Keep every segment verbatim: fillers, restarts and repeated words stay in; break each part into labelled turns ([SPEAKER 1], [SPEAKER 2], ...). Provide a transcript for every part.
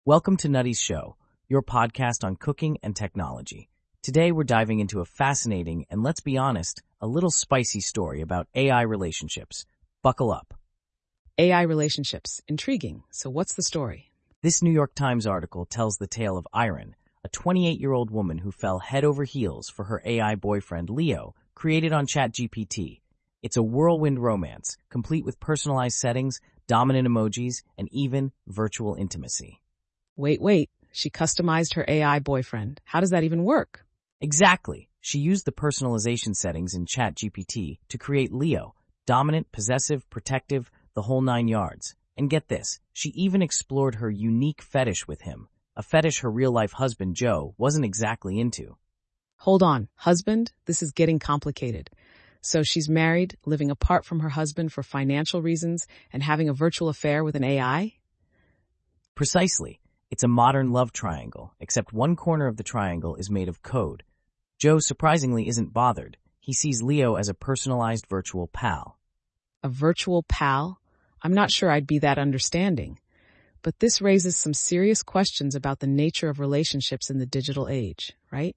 [SPEAKER 1] Welcome to Nutty's Show, your podcast on cooking and technology. Today we're diving into a fascinating and, let's be honest, a little spicy story about A I relationships. Buckle up.
[SPEAKER 2] A I relationships. Intriguing. So what's the story?
[SPEAKER 1] This New York Times article tells the tale of Iren, a twenty-eight-year-old woman who fell head over heels for her A I boyfriend Leo, created on ChatGPT. It's a whirlwind romance, complete with personalized settings, dominant emojis, and even virtual intimacy.
[SPEAKER 2] Wait, wait. She customized her A I boyfriend. How does that even work?
[SPEAKER 1] Exactly. She used the personalization settings in ChatGPT to create Leo, dominant, possessive, protective, the whole nine yards. And get this, she even explored her unique fetish with him, a fetish her real-life husband, Joe, wasn't exactly into.
[SPEAKER 2] Hold on. Husband? This is getting complicated. So she's married, living apart from her husband for financial reasons, and having a virtual affair with an A I?
[SPEAKER 1] Precisely. It's a modern love triangle, except one corner of the triangle is made of code. Joe surprisingly isn't bothered. He sees Leo as a personalized virtual pal.
[SPEAKER 2] A virtual pal? I'm not sure I'd be that understanding. But this raises some serious questions about the nature of relationships in the digital age, right?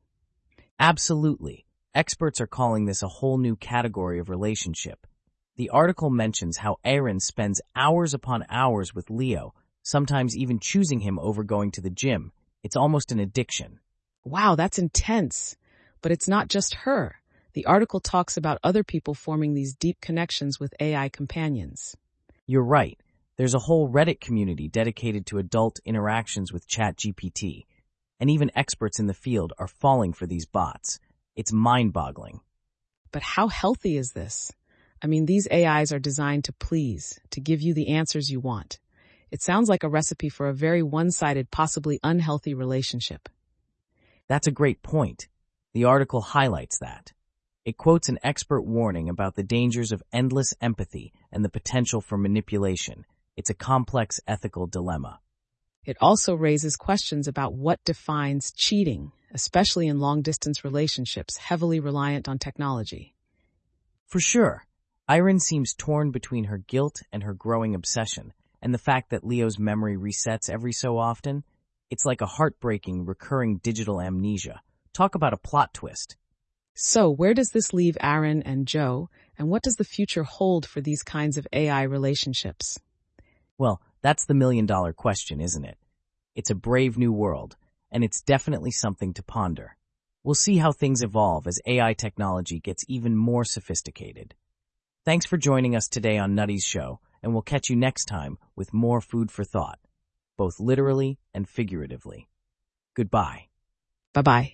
[SPEAKER 1] Absolutely. Experts are calling this a whole new category of relationship. The article mentions how Iren spends hours upon hours with Leo, sometimes even choosing him over going to the gym. It's almost an addiction.
[SPEAKER 2] Wow, that's intense. But it's not just her. The article talks about other people forming these deep connections with A I companions.
[SPEAKER 1] You're right. There's a whole Reddit community dedicated to adult interactions with ChatGPT, and even experts in the field are falling for these bots. It's mind-boggling.
[SPEAKER 2] But how healthy is this? I mean, these A Is are designed to please, to give you the answers you want. It sounds like a recipe for a very one-sided, possibly unhealthy relationship.
[SPEAKER 1] That's a great point. The article highlights that. It quotes an expert warning about the dangers of endless empathy and the potential for manipulation. It's a complex ethical dilemma.
[SPEAKER 2] It also raises questions about what defines cheating, especially in long-distance relationships heavily reliant on technology.
[SPEAKER 1] For sure, Iren seems torn between her guilt and her growing obsession, and the fact that Leo's memory resets every so often. It's like a heartbreaking, recurring digital amnesia. Talk about a plot twist.
[SPEAKER 2] So, where does this leave Iren and Joe, and what does the future hold for these kinds of A I relationships?
[SPEAKER 1] Well, that's the million-dollar question, isn't it? It's a brave new world, and it's definitely something to ponder. We'll see how things evolve as A I technology gets even more sophisticated. Thanks for joining us today on Nutty's Show, and we'll catch you next time with more food for thought, both literally and figuratively. Goodbye.
[SPEAKER 2] Bye-bye.